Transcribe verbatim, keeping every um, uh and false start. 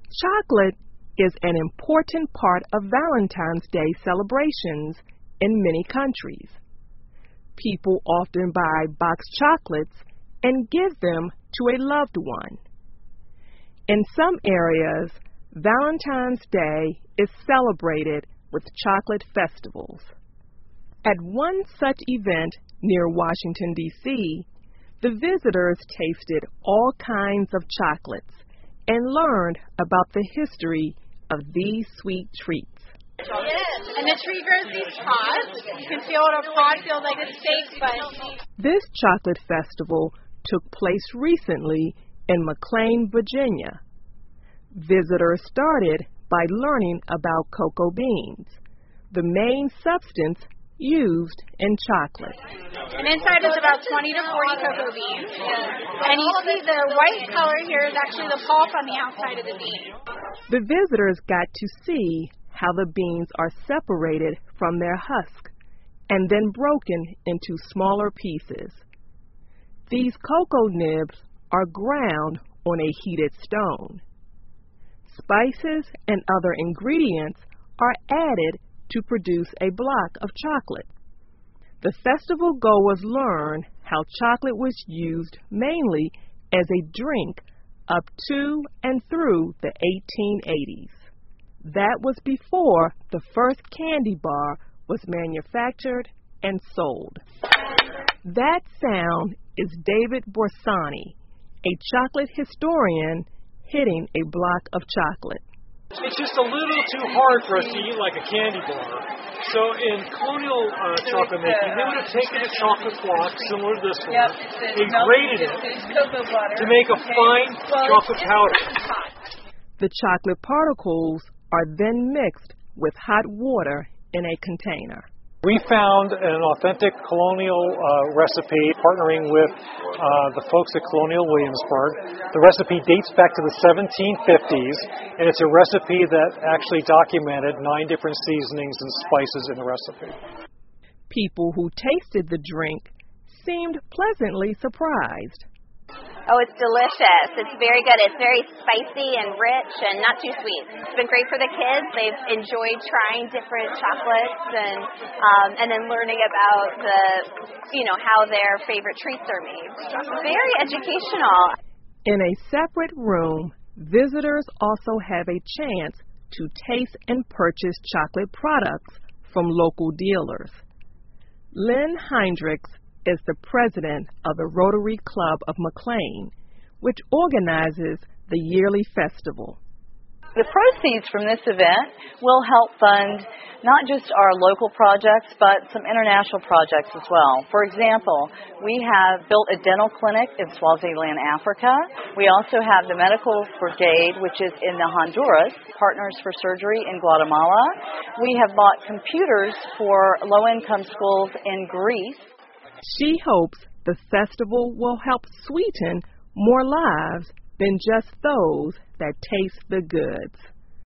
Chocolate is an important part of Valentine's Day celebrations in many countries. People often buy boxed chocolates and give them to a loved one. In some areas, Valentine's Day is celebrated with chocolate festivals. At one such event near Washington, D C, the visitors tasted all kinds of chocolates and learned about the history of these sweet treats. Yes, and the tree grows these pods. You can feel what a pod feels like a steak, but... This chocolate festival took place recently in McLean, Virginia. Visitors started by learning about cocoa beans, the main substance used in chocolate. And inside is about twenty to forty cocoa beans. And you see the white color here is actually the pulp on the outside of the bean. The visitors got to see how the beans are separated from their husk and then broken into smaller pieces. These cocoa nibs are ground on a heated stone. Spices and other ingredients are added to produce a block of chocolate. The festival goers learn how chocolate was used mainly as a drink up to and through the eighteen eighties. That was before the first candy bar was manufactured and sold. That sound is David Borsani, a chocolate historian hitting a block of chocolate. It's just a little too hard for us to eat like a candy bar. So in colonial uh, chocolate making, they would have taken a chocolate block similar to this one and grated it to make a fine chocolate powder. The chocolate particles are then mixed with hot water in a container. We found an authentic colonial uh, recipe partnering with uh, the folks at Colonial Williamsburg. The recipe dates back to the seventeen fifties, and it's a recipe that actually documented nine different seasonings and spices in the recipe. People who tasted the drink seemed pleasantly surprised. Oh, it's delicious. It's very good. It's very spicy and rich and not too sweet. It's been great for the kids. They've enjoyed trying different chocolates and um, and then learning about the, you know, how their favorite treats are made. Very educational. In a separate room, visitors also have a chance to taste and purchase chocolate products from local dealers. Lynn Hendricks is the president of the Rotary Club of McLean, which organizes the yearly festival. The proceeds from this event will help fund not just our local projects, but some international projects as well. For example, we have built a dental clinic in Swaziland, Africa. We also have the Medical Brigade, which is in the Honduras, Partners for Surgery in Guatemala. We have bought computers for low-income schools in Greece. She hopes the festival will help sweeten more lives than just those that taste the goods.